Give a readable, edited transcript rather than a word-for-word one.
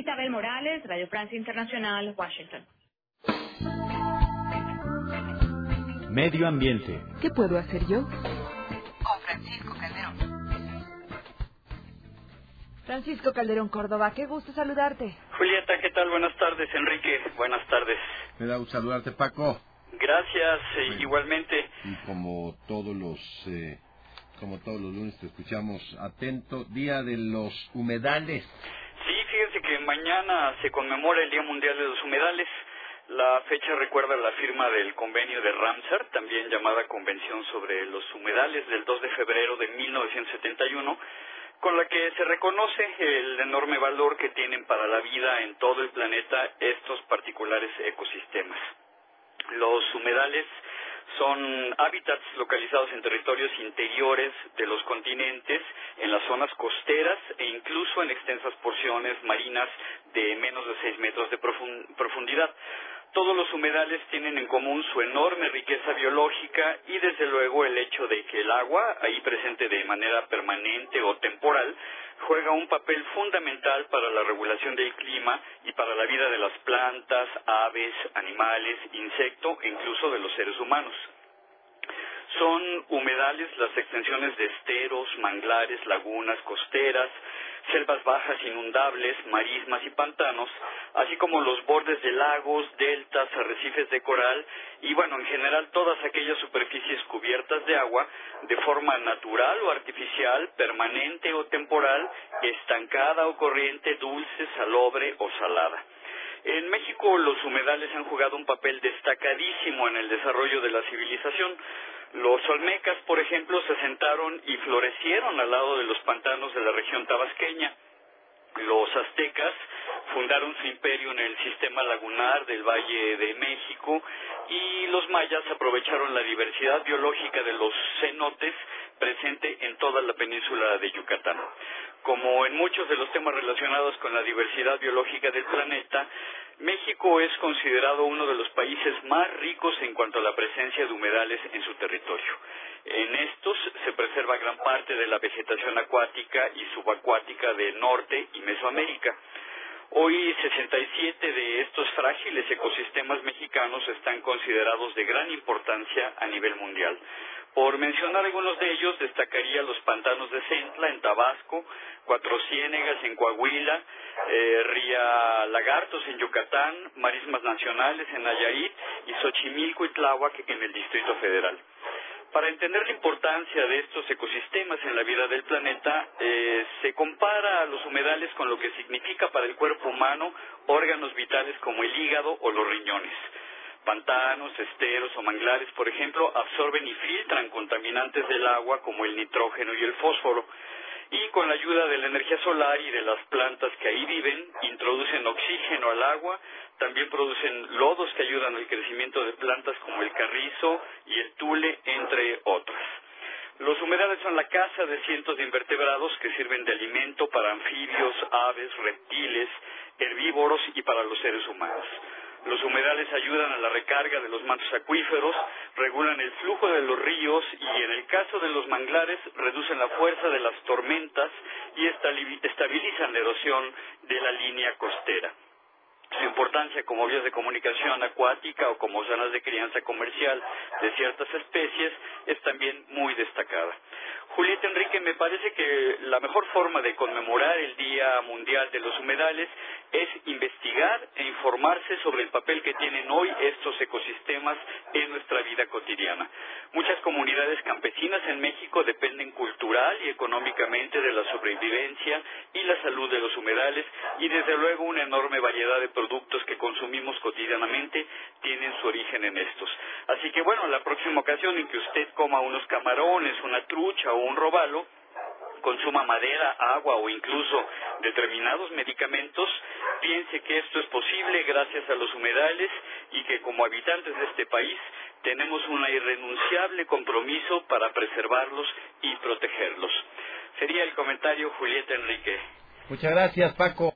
Abel Morales, Radio Francia Internacional, Washington. Medio ambiente. ¿Qué puedo hacer yo? Con Francisco Calderón. Francisco Calderón Córdoba, qué gusto saludarte. Julieta, ¿qué tal? Buenas tardes. Enrique, buenas tardes. Me da gusto saludarte, Paco. Gracias, Bueno, igualmente. Y como todos los lunes te escuchamos atento, Día de los Humedales. Sí, fíjense que mañana se conmemora el Día Mundial de los Humedales. La fecha recuerda la firma del convenio de Ramsar, también llamada Convención sobre los Humedales, del 2 de febrero de 1971, con la que se reconoce el enorme valor que tienen para la vida en todo el planeta estos particulares ecosistemas. Los humedales son hábitats localizados en territorios interiores de los continentes, en las zonas costeras e incluso en extensas porciones marinas de menos de 6 metros de profundidad. Todos los humedales tienen en común su enorme riqueza biológica y desde luego el hecho de que el agua, ahí presente de manera permanente o temporal, juega un papel fundamental para la regulación del clima y para la vida de las plantas, aves, animales, insectos e incluso de los seres humanos. Son humedales las extensiones de esteros, manglares, lagunas costeras, selvas bajas inundables, marismas y pantanos, así como los bordes de lagos, deltas, arrecifes de coral y, bueno, en general todas aquellas superficies cubiertas de agua de forma natural o artificial, permanente o temporal, estancada o corriente, dulce, salobre o salada. En México los humedales han jugado un papel destacadísimo en el desarrollo de la civilización. Los olmecas, por ejemplo, se asentaron y florecieron al lado de los pantanos de la región tabasqueña. Los aztecas fundaron su imperio en el sistema lagunar del Valle de México y los mayas aprovecharon la diversidad biológica de los cenotes presente en toda la península de Yucatán. Como en muchos de los temas relacionados con la diversidad biológica del planeta, México es considerado uno de los países más ricos en cuanto a la presencia de humedales en su territorio. En estos se preserva gran parte de la vegetación acuática y subacuática de Norte y Mesoamérica. Hoy 67 de estos frágiles ecosistemas mexicanos están considerados de gran importancia a nivel mundial. Por mencionar algunos de ellos, destacaría los pantanos de Centla en Tabasco, Cuatro Ciénegas en Coahuila, Ría Lagartos en Yucatán, Marismas Nacionales en Nayarit y Xochimilco y Tláhuac en el Distrito Federal. Para entender la importancia de estos ecosistemas en la vida del planeta, se compara a los humedales con lo que significa para el cuerpo humano órganos vitales como el hígado o los riñones. Pantanos, esteros o manglares, por ejemplo, absorben y filtran contaminantes del agua como el nitrógeno y el fósforo. Y con la ayuda de la energía solar y de las plantas que ahí viven, introducen oxígeno al agua, también producen lodos que ayudan al crecimiento de plantas como el carrizo y el tule, entre otras. Los humedales son la casa de cientos de invertebrados que sirven de alimento para anfibios, aves, reptiles, herbívoros y para los seres humanos. Los humedales ayudan a la recarga de los mantos acuíferos, regulan el flujo de los ríos y en el caso de los manglares reducen la fuerza de las tormentas y estabilizan la erosión de la línea costera. Su importancia como vías de comunicación acuática o como zonas de crianza comercial de ciertas especies es también muy destacada. Julieta, Enrique, me parece que la mejor forma de conmemorar el Día Mundial de los Humedales es investigar e informarse sobre el papel que tienen hoy estos ecosistemas en nuestra vida cotidiana. Muchas comunidades campesinas en México dependen cultural y económicamente de la sobrevivencia y la salud de los humedales y desde luego una enorme variedad de productos que consumimos cotidianamente tienen su origen en estos. Así que bueno, la próxima ocasión en que usted coma unos camarones, una trucha o un robalo, consuma madera, agua o incluso determinados medicamentos, piense que esto es posible gracias a los humedales y que como habitantes de este país tenemos un irrenunciable compromiso para preservarlos y protegerlos. Sería el comentario, Julieta, Enrique. Muchas gracias, Paco.